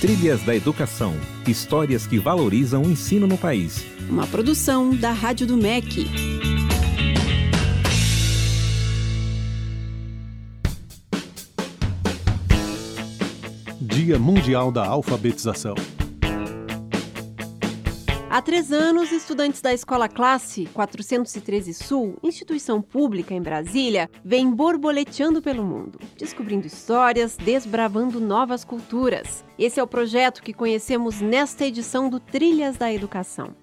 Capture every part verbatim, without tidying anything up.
Trilhas da Educação. Histórias que valorizam o ensino no país. Uma produção da Rádio do M E C. Dia Mundial da Alfabetização. Há três anos, estudantes da Escola Classe quatrocentos e treze Sul, instituição pública em Brasília, vêm borboleteando pelo mundo, descobrindo histórias, desbravando novas culturas. Esse é o projeto que conhecemos nesta edição do Trilhas da Educação.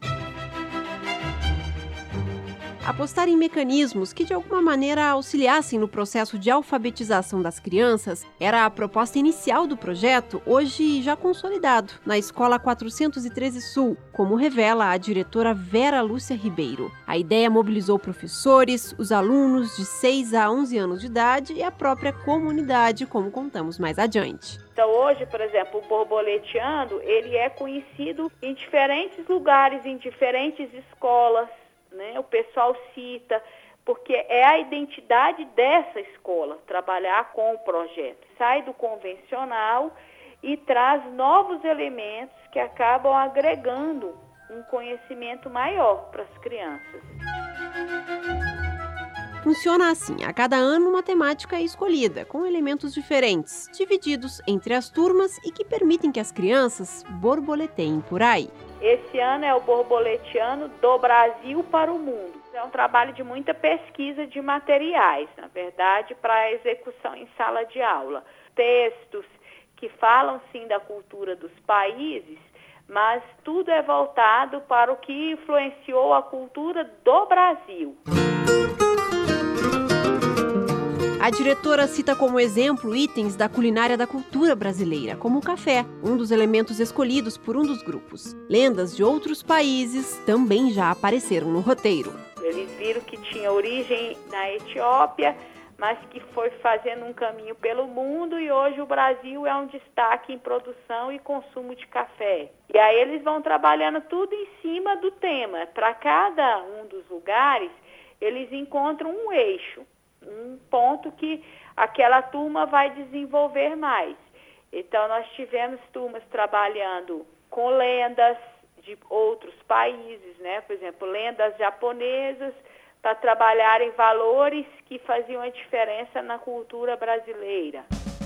Apostar em mecanismos que, de alguma maneira, auxiliassem no processo de alfabetização das crianças era a proposta inicial do projeto, hoje já consolidado, na Escola quatrocentos e treze Sul, como revela a diretora Vera Lúcia Ribeiro. A ideia mobilizou professores, os alunos de seis a onze anos de idade e a própria comunidade, como contamos mais adiante. Então hoje, por exemplo, o borboleteando, ele é conhecido em diferentes lugares, em diferentes escolas. Né? O pessoal cita, porque é a identidade dessa escola, trabalhar com o projeto. Sai do convencional e traz novos elementos que acabam agregando um conhecimento maior para as crianças. Funciona assim, a cada ano uma temática é escolhida, com elementos diferentes, divididos entre as turmas e que permitem que as crianças borboleteiem por aí. Esse ano é o borboleteando do Brasil para o mundo. É um trabalho de muita pesquisa de materiais, na verdade, para execução em sala de aula. Textos que falam, sim, da cultura dos países, mas tudo é voltado para o que influenciou a cultura do Brasil. A diretora cita como exemplo itens da culinária da cultura brasileira, como o café, um dos elementos escolhidos por um dos grupos. Lendas de outros países também já apareceram no roteiro. Eles viram que tinha origem na Etiópia, mas que foi fazendo um caminho pelo mundo e hoje o Brasil é um destaque em produção e consumo de café. E aí eles vão trabalhando tudo em cima do tema. Para cada um dos lugares, eles encontram um eixo. Um ponto que aquela turma vai desenvolver mais. Então, nós tivemos turmas trabalhando com lendas de outros países, né? Por exemplo, lendas japonesas, para trabalharem valores que faziam a diferença na cultura brasileira.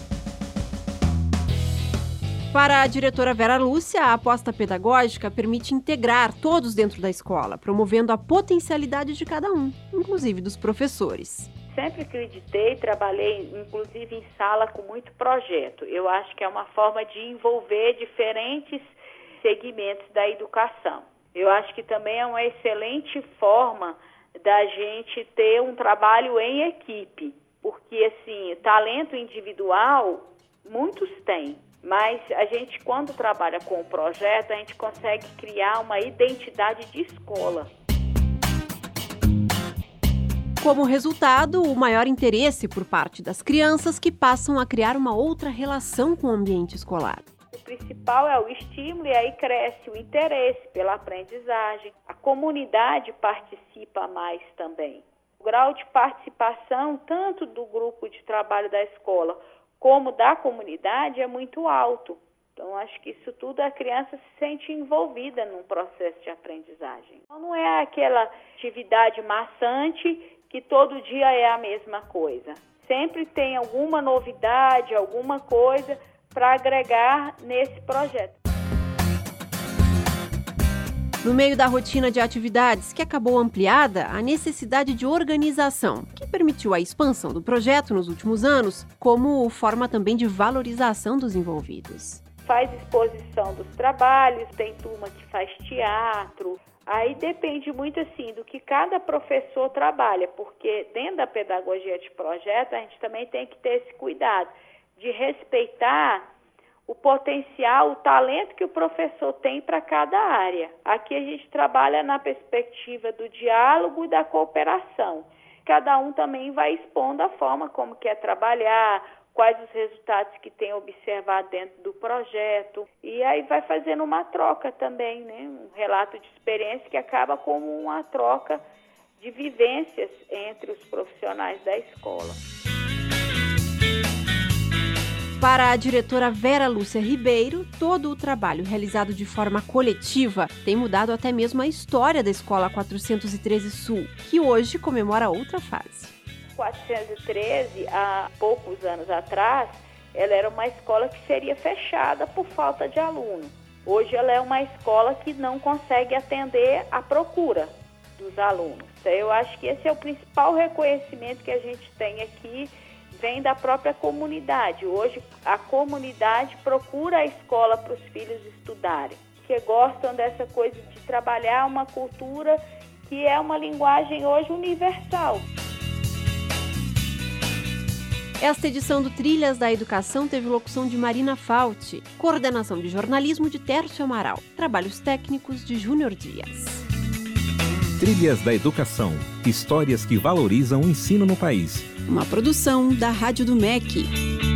Para a diretora Vera Lúcia, a aposta pedagógica permite integrar todos dentro da escola, promovendo a potencialidade de cada um, inclusive dos professores. Sempre acreditei, trabalhei inclusive em sala com muito projeto. Eu acho que é uma forma de envolver diferentes segmentos da educação. Eu acho que também é uma excelente forma da gente ter um trabalho em equipe, porque assim, talento individual muitos têm, mas a gente quando trabalha com o projeto, a gente consegue criar uma identidade de escola. Como resultado, o maior interesse por parte das crianças que passam a criar uma outra relação com o ambiente escolar. O principal é o estímulo e aí cresce o interesse pela aprendizagem. A comunidade participa mais também. O grau de participação, tanto do grupo de trabalho da escola como da comunidade, é muito alto. Então, acho que isso tudo a criança se sente envolvida num processo de aprendizagem. Então, não é aquela atividade maçante que todo dia é a mesma coisa. Sempre tem alguma novidade, alguma coisa para agregar nesse projeto. No meio da rotina de atividades que acabou ampliada, a necessidade de organização, que permitiu a expansão do projeto nos últimos anos, como forma também de valorização dos envolvidos. Faz exposição dos trabalhos, tem turma que faz teatro. Aí depende muito assim do que cada professor trabalha, porque dentro da pedagogia de projeto a gente também tem que ter esse cuidado de respeitar o potencial, o talento que o professor tem para cada área. Aqui a gente trabalha na perspectiva do diálogo e da cooperação. Cada um também vai expondo a forma como quer trabalhar, quais os resultados que tem observado dentro do projeto. E aí vai fazendo uma troca também, né? Um relato de experiência que acaba como uma troca de vivências entre os profissionais da escola. Para a diretora Vera Lúcia Ribeiro, todo o trabalho realizado de forma coletiva tem mudado até mesmo a história da Escola quatrocentos e treze Sul, que hoje comemora outra fase. quatrocentos e treze, há poucos anos atrás, ela era uma escola que seria fechada por falta de aluno. Hoje ela é uma escola que não consegue atender a procura dos alunos. Então, eu acho que esse é o principal reconhecimento que a gente tem aqui, vem da própria comunidade. Hoje a comunidade procura a escola para os filhos estudarem, que gostam dessa coisa de trabalhar uma cultura que é uma linguagem hoje universal. Esta edição do Trilhas da Educação teve locução de Marina Fauti, coordenação de jornalismo de Tércio Amaral, trabalhos técnicos de Júnior Dias. Trilhas da Educação, histórias que valorizam o ensino no país. Uma produção da Rádio do M E C.